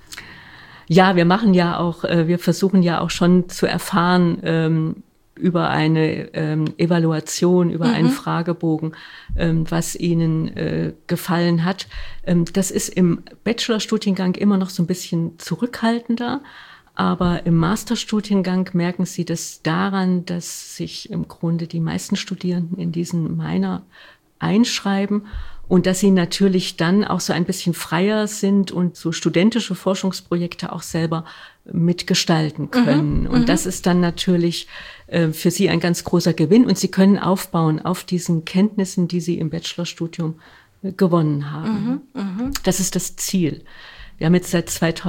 Ja, wir versuchen ja auch schon zu erfahren, über eine Evaluation, über einen Fragebogen, was ihnen gefallen hat. Das ist im Bachelorstudiengang immer noch so ein bisschen zurückhaltender, aber im Masterstudiengang merken sie das daran, dass sich im Grunde die meisten Studierenden in diesen Minor einschreiben und dass sie natürlich dann auch so ein bisschen freier sind und so studentische Forschungsprojekte auch selber mitgestalten können. Und das ist dann natürlich für sie ein ganz großer Gewinn. Und sie können aufbauen auf diesen Kenntnissen, die sie im Bachelorstudium gewonnen haben. Das ist das Ziel. Wir haben jetzt seit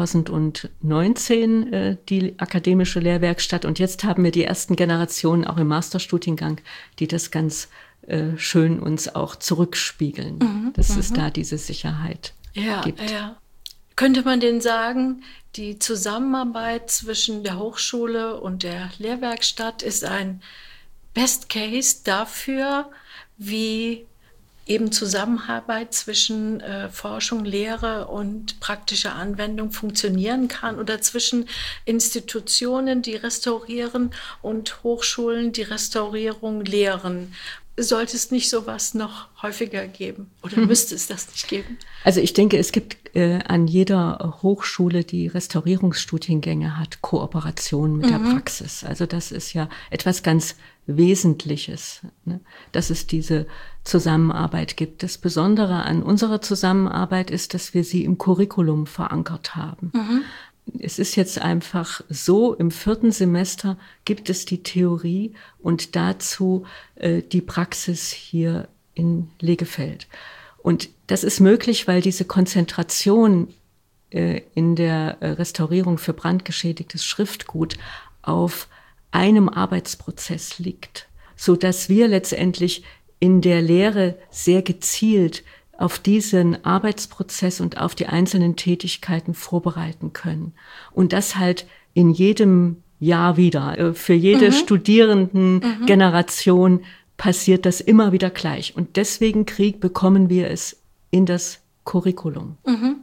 2019 die akademische Lehrwerkstatt und jetzt haben wir die ersten Generationen auch im Masterstudiengang, die das ganz schön uns auch zurückspiegeln, dass es da diese Sicherheit gibt. Ja. Könnte man denn sagen, die Zusammenarbeit zwischen der Hochschule und der Lehrwerkstatt ist ein Best Case dafür, wie eben Zusammenarbeit zwischen Forschung, Lehre und praktischer Anwendung funktionieren kann oder zwischen Institutionen, die restaurieren und Hochschulen, die Restaurierung lehren? Sollte es nicht sowas noch häufiger geben oder müsste es das nicht geben? Also ich denke, es gibt an jeder Hochschule, die Restaurierungsstudiengänge hat, Kooperation mit der Praxis. Also das ist ja etwas ganz Wesentliches, ne? Dass es diese Zusammenarbeit gibt. Das Besondere an unserer Zusammenarbeit ist, dass wir sie im Curriculum verankert haben. Es ist jetzt einfach so, im 4. Semester gibt es die Theorie und dazu die Praxis hier in Legefeld. Und das ist möglich, weil diese Konzentration in der Restaurierung für brandgeschädigtes Schriftgut auf einem Arbeitsprozess liegt, so dass wir letztendlich in der Lehre sehr gezielt auf diesen Arbeitsprozess und auf die einzelnen Tätigkeiten vorbereiten können. Und das halt in jedem Jahr wieder. Für jede Studierendengeneration passiert das immer wieder gleich. Und deswegen bekommen wir es in das Curriculum.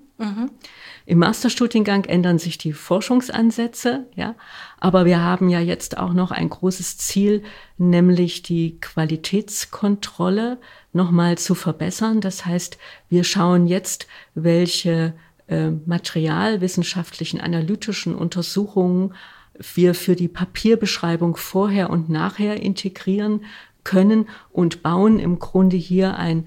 Im Masterstudiengang ändern sich die Forschungsansätze, ja, aber wir haben ja jetzt auch noch ein großes Ziel, nämlich die Qualitätskontrolle nochmal zu verbessern. Das heißt, wir schauen jetzt, welche materialwissenschaftlichen, analytischen Untersuchungen wir für die Papierbeschreibung vorher und nachher integrieren können und bauen im Grunde hier ein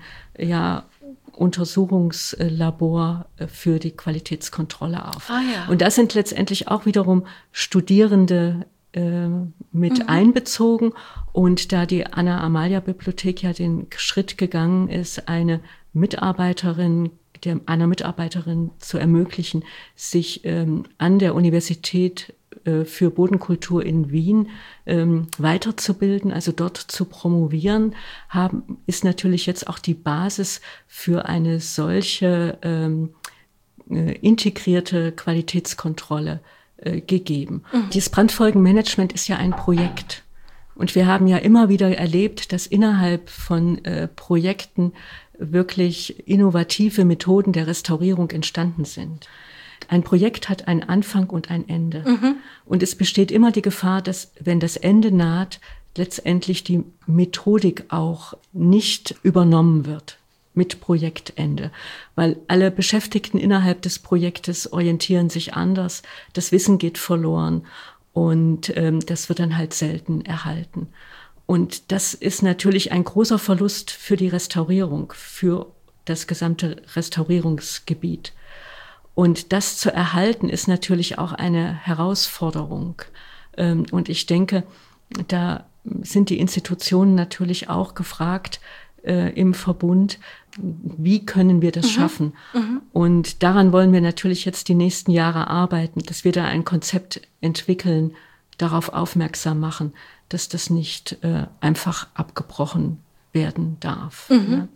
Untersuchungslabor für die Qualitätskontrolle auf. Und da sind letztendlich auch wiederum Studierende mit einbezogen. Und da die Anna-Amalia-Bibliothek ja den Schritt gegangen ist, einer Mitarbeiterin zu ermöglichen, sich an der Universität für Bodenkultur in Wien weiterzubilden, also dort zu promovieren, ist natürlich jetzt auch die Basis für eine solche integrierte Qualitätskontrolle gegeben. Dieses Brandfolgenmanagement ist ja ein Projekt. Und wir haben ja immer wieder erlebt, dass innerhalb von Projekten wirklich innovative Methoden der Restaurierung entstanden sind. Ein Projekt hat einen Anfang und ein Ende. Und es besteht immer die Gefahr, dass, wenn das Ende naht, letztendlich die Methodik auch nicht übernommen wird mit Projektende. Weil alle Beschäftigten innerhalb des Projektes orientieren sich anders, das Wissen geht verloren und das wird dann halt selten erhalten. Und das ist natürlich ein großer Verlust für die Restaurierung, für das gesamte Restaurierungsgebiet. Und das zu erhalten, ist natürlich auch eine Herausforderung. Und ich denke, da sind die Institutionen natürlich auch gefragt im Verbund, wie können wir das schaffen? Und daran wollen wir natürlich jetzt die nächsten Jahre arbeiten, dass wir da ein Konzept entwickeln, darauf aufmerksam machen, dass das nicht einfach abgebrochen werden darf.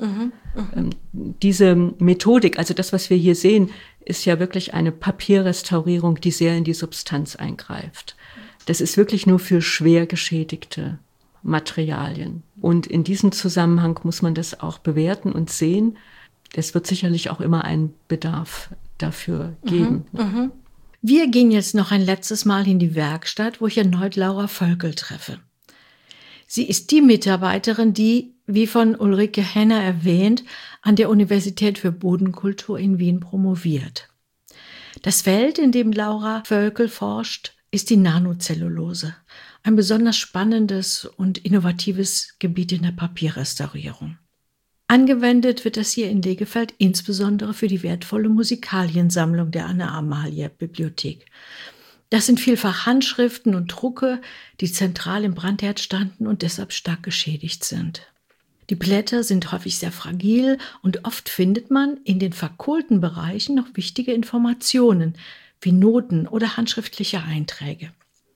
Diese Methodik, also das, was wir hier sehen, ist ja wirklich eine Papierrestaurierung, die sehr in die Substanz eingreift. Das ist wirklich nur für schwer geschädigte Materialien. Und in diesem Zusammenhang muss man das auch bewerten und sehen. Es wird sicherlich auch immer einen Bedarf dafür geben. Wir gehen jetzt noch ein letztes Mal in die Werkstatt, wo ich erneut Laura Völkel treffe. Sie ist die Mitarbeiterin, die, wie von Ulrike Henner erwähnt, an der Universität für Bodenkultur in Wien promoviert. Das Feld, in dem Laura Völkel forscht, ist die Nanozellulose. Ein besonders spannendes und innovatives Gebiet in der Papierrestaurierung. Angewendet wird das hier in Legefeld insbesondere für die wertvolle Musikaliensammlung der Anna-Amalia-Bibliothek. Das sind vielfach Handschriften und Drucke, die zentral im Brandherd standen und deshalb stark geschädigt sind. Die Blätter sind häufig sehr fragil und oft findet man in den verkohlten Bereichen noch wichtige Informationen wie Noten oder handschriftliche Einträge.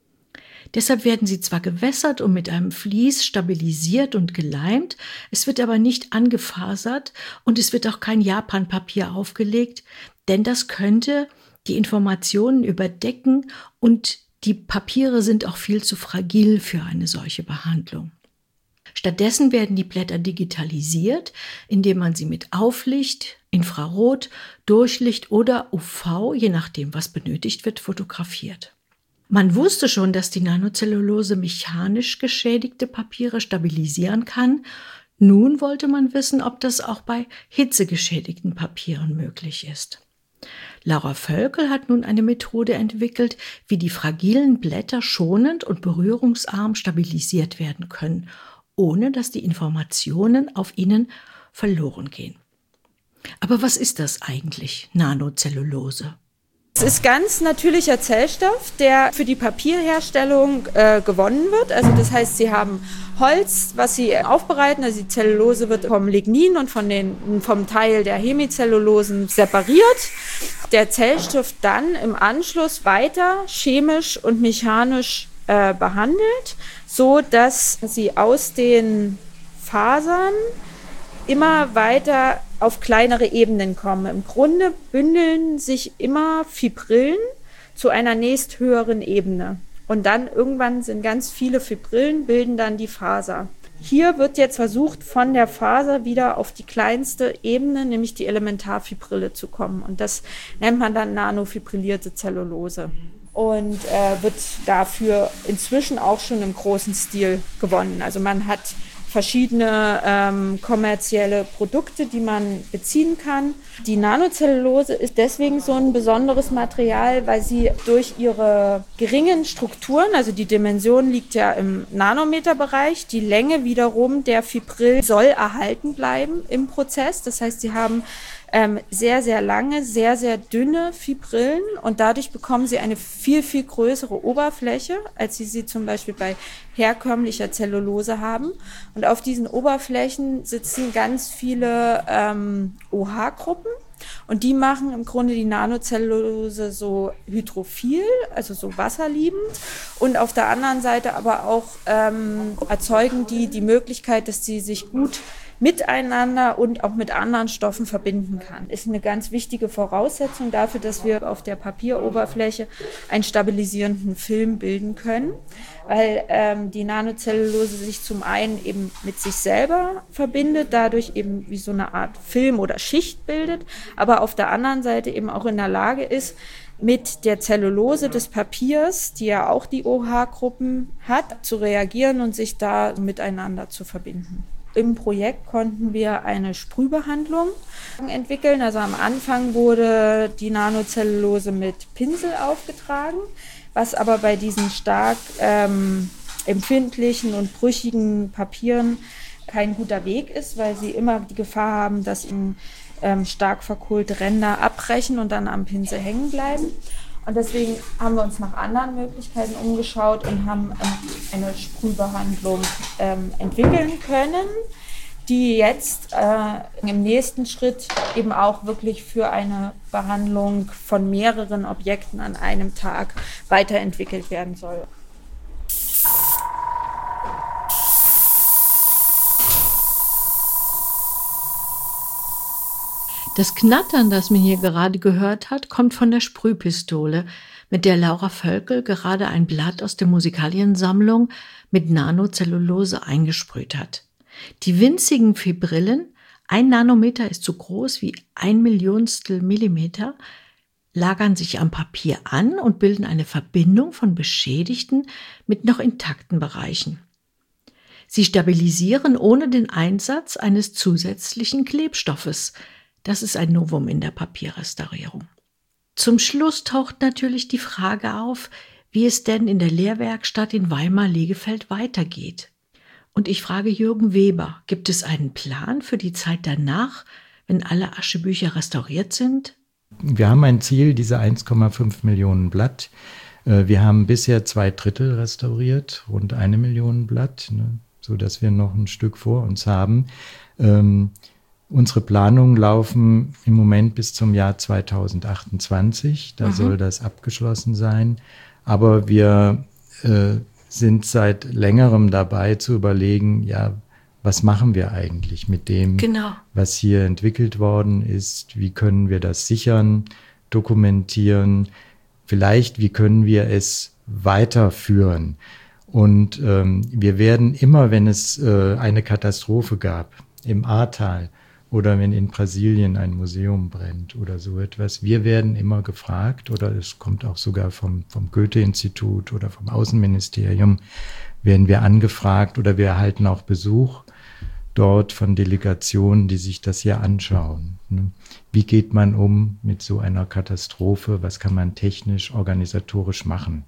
Deshalb werden sie zwar gewässert und mit einem Vlies stabilisiert und geleimt, es wird aber nicht angefasert und es wird auch kein Japanpapier aufgelegt, denn das könnte die Informationen überdecken und die Papiere sind auch viel zu fragil für eine solche Behandlung. Stattdessen werden die Blätter digitalisiert, indem man sie mit Auflicht, Infrarot, Durchlicht oder UV, je nachdem was benötigt wird, fotografiert. Man wusste schon, dass die Nanozellulose mechanisch geschädigte Papiere stabilisieren kann. Nun wollte man wissen, ob das auch bei hitzegeschädigten Papieren möglich ist. Laura Völkel hat nun eine Methode entwickelt, wie die fragilen Blätter schonend und berührungsarm stabilisiert werden können, ohne dass die Informationen auf ihnen verloren gehen. Aber was ist das eigentlich, Nanozellulose? Es ist ganz natürlicher Zellstoff, der für die Papierherstellung gewonnen wird. Also das heißt, Sie haben Holz, was Sie aufbereiten. Also die Zellulose wird vom Lignin und vom Teil der Hemizellulosen separiert. Der Zellstoff dann im Anschluss weiter chemisch und mechanisch behandelt, so dass Sie aus den Fasern immer weiter auf kleinere Ebenen kommen. Im Grunde bündeln sich immer Fibrillen zu einer nächsthöheren Ebene. Und dann irgendwann sind ganz viele Fibrillen, bilden dann die Faser. Hier wird jetzt versucht, von der Faser wieder auf die kleinste Ebene, nämlich die Elementarfibrille, zu kommen. Und das nennt man dann nanofibrillierte Zellulose. Und wird dafür inzwischen auch schon im großen Stil gewonnen. Also man hat verschiedene kommerzielle Produkte, die man beziehen kann. Die Nanocellulose ist deswegen so ein besonderes Material, weil sie durch ihre geringen Strukturen, also die Dimension liegt ja im Nanometerbereich, die Länge wiederum der Fibrill soll erhalten bleiben im Prozess. Das heißt, sie haben sehr, sehr lange, sehr, sehr dünne Fibrillen und dadurch bekommen sie eine viel, viel größere Oberfläche, als sie zum Beispiel bei herkömmlicher Zellulose haben. Und auf diesen Oberflächen sitzen ganz viele OH-Gruppen und die machen im Grunde die Nanocellulose so hydrophil, also so wasserliebend und auf der anderen Seite aber auch erzeugen die Möglichkeit, dass sie sich gut miteinander und auch mit anderen Stoffen verbinden kann. Ist eine ganz wichtige Voraussetzung dafür, dass wir auf der Papieroberfläche einen stabilisierenden Film bilden können, weil die Nanocellulose sich zum einen eben mit sich selber verbindet, dadurch eben wie so eine Art Film oder Schicht bildet, aber auf der anderen Seite eben auch in der Lage ist, mit der Zellulose des Papiers, die ja auch die OH-Gruppen hat, zu reagieren und sich da miteinander zu verbinden. Im Projekt konnten wir eine Sprühbehandlung entwickeln. Also am Anfang wurde die Nanocellulose mit Pinsel aufgetragen, was aber bei diesen stark empfindlichen und brüchigen Papieren kein guter Weg ist, weil sie immer die Gefahr haben, dass ihnen stark verkohlte Ränder abbrechen und dann am Pinsel hängen bleiben. Und deswegen haben wir uns nach anderen Möglichkeiten umgeschaut und haben eine Sprühbehandlung entwickeln können, die jetzt im nächsten Schritt eben auch wirklich für eine Behandlung von mehreren Objekten an einem Tag weiterentwickelt werden soll. Das Knattern, das man hier gerade gehört hat, kommt von der Sprühpistole, mit der Laura Völkel gerade ein Blatt aus der Musikaliensammlung mit Nanocellulose eingesprüht hat. Die winzigen Fibrillen, 1 Nanometer ist so groß wie 1/1000 Millimeter, lagern sich am Papier an und bilden eine Verbindung von beschädigten mit noch intakten Bereichen. Sie stabilisieren ohne den Einsatz eines zusätzlichen Klebstoffes. Das ist ein Novum in der Papierrestaurierung. Zum Schluss taucht natürlich die Frage auf, wie es denn in der Lehrwerkstatt in Weimar-Legefeld weitergeht. Und ich frage Jürgen Weber, gibt es einen Plan für die Zeit danach, wenn alle Aschebücher restauriert sind? Wir haben ein Ziel, diese 1,5 Millionen Blatt. Wir haben bisher 2/3 restauriert, rund 1 Million Blatt, sodass wir noch ein Stück vor uns haben. Unsere Planungen laufen im Moment bis zum Jahr 2028. Da soll das abgeschlossen sein. Aber wir sind seit längerem dabei zu überlegen, ja, was machen wir eigentlich mit dem, was hier entwickelt worden ist? Wie können wir das sichern, dokumentieren? Vielleicht, wie können wir es weiterführen? Und wir werden immer, wenn es eine Katastrophe gab, im Ahrtal, oder wenn in Brasilien ein Museum brennt oder so etwas. Wir werden immer gefragt, oder es kommt auch sogar vom Goethe-Institut oder vom Außenministerium, werden wir angefragt oder wir erhalten auch Besuch dort von Delegationen, die sich das hier anschauen. Wie geht man um mit so einer Katastrophe? Was kann man technisch, organisatorisch machen?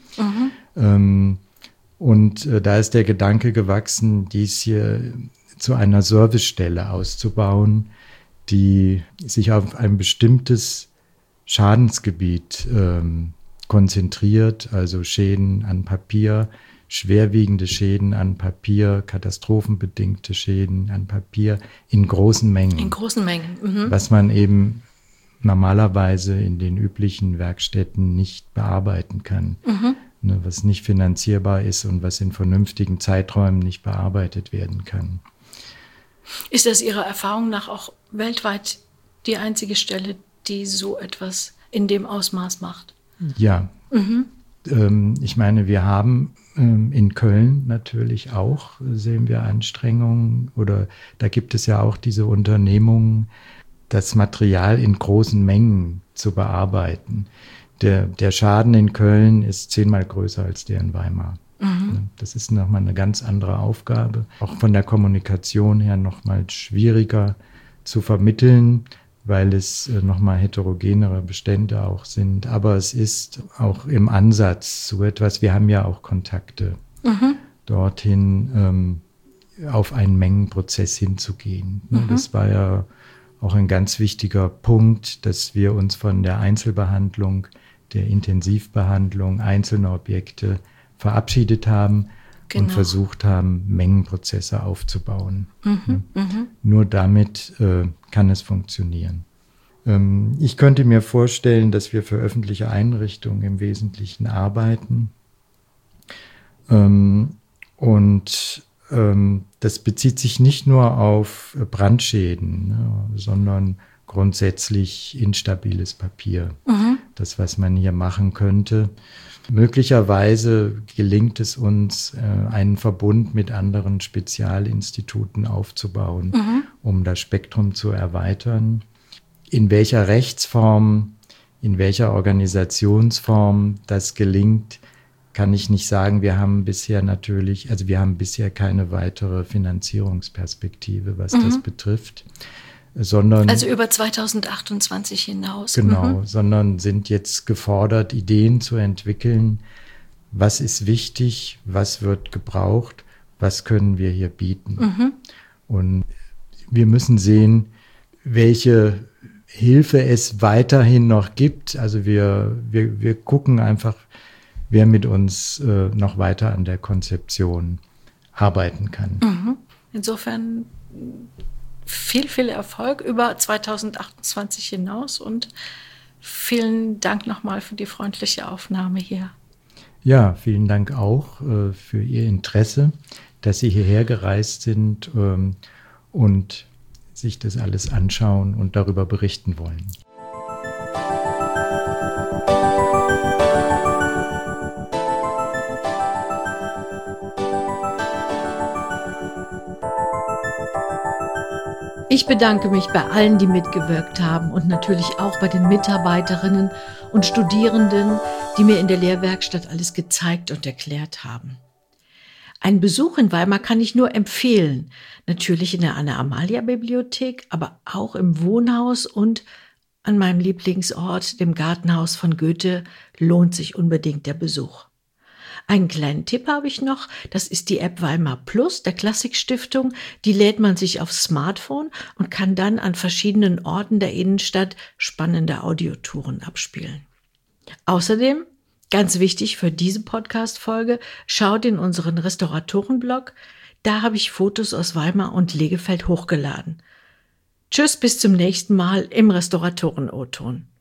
Und da ist der Gedanke gewachsen, dies hier zu einer Servicestelle auszubauen, die sich auf ein bestimmtes Schadensgebiet konzentriert, also Schäden an Papier, schwerwiegende Schäden an Papier, katastrophenbedingte Schäden an Papier in großen Mengen. In großen Mengen. Was man eben normalerweise in den üblichen Werkstätten nicht bearbeiten kann. Was nicht finanzierbar ist und was in vernünftigen Zeiträumen nicht bearbeitet werden kann. Ist das Ihrer Erfahrung nach auch weltweit die einzige Stelle, die so etwas in dem Ausmaß macht? Ja. Ich meine, wir haben in Köln natürlich auch, sehen wir Anstrengungen, oder da gibt es ja auch diese Unternehmungen, das Material in großen Mengen zu bearbeiten. Der Schaden in Köln ist 10-mal größer als der in Weimar. Das ist nochmal eine ganz andere Aufgabe. Auch von der Kommunikation her nochmal schwieriger zu vermitteln, weil es nochmal heterogenere Bestände auch sind. Aber es ist auch im Ansatz so etwas, wir haben ja auch Kontakte dorthin, auf einen Mengenprozess hinzugehen. Das war ja auch ein ganz wichtiger Punkt, dass wir uns von der Einzelbehandlung, der Intensivbehandlung einzelner Objekte verabschiedet haben und versucht haben, Mengenprozesse aufzubauen. Nur damit kann es funktionieren. Ich könnte mir vorstellen, dass wir für öffentliche Einrichtungen im Wesentlichen arbeiten. Das bezieht sich nicht nur auf Brandschäden, sondern grundsätzlich instabiles Papier. Das, was man hier machen könnte. Möglicherweise gelingt es uns, einen Verbund mit anderen Spezialinstituten aufzubauen, um das Spektrum zu erweitern. In welcher Rechtsform, in welcher Organisationsform das gelingt, kann ich nicht sagen. Wir haben bisher keine weitere Finanzierungsperspektive, was das betrifft. Also über 2028 hinaus. Genau, sondern sind jetzt gefordert, Ideen zu entwickeln. Was ist wichtig? Was wird gebraucht? Was können wir hier bieten? Und wir müssen sehen, welche Hilfe es weiterhin noch gibt. Also wir gucken einfach, wer mit uns noch weiter an der Konzeption arbeiten kann. Insofern viel Erfolg über 2028 hinaus und vielen Dank nochmal für die freundliche Aufnahme hier. Ja, vielen Dank auch für Ihr Interesse, dass Sie hierher gereist sind und sich das alles anschauen und darüber berichten wollen. Ich bedanke mich bei allen, die mitgewirkt haben und natürlich auch bei den Mitarbeiterinnen und Studierenden, die mir in der Lehrwerkstatt alles gezeigt und erklärt haben. Einen Besuch in Weimar kann ich nur empfehlen. Natürlich in der Anna-Amalia-Bibliothek, aber auch im Wohnhaus und an meinem Lieblingsort, dem Gartenhaus von Goethe, lohnt sich unbedingt der Besuch. Einen kleinen Tipp habe ich noch, das ist die App Weimar Plus der Klassikstiftung. Die lädt man sich aufs Smartphone und kann dann an verschiedenen Orten der Innenstadt spannende Audiotouren abspielen. Außerdem, ganz wichtig für diese Podcast-Folge, schaut in unseren Restauratorenblog. Da habe ich Fotos aus Weimar und Legefeld hochgeladen. Tschüss, bis zum nächsten Mal im Restauratoren-O-Ton.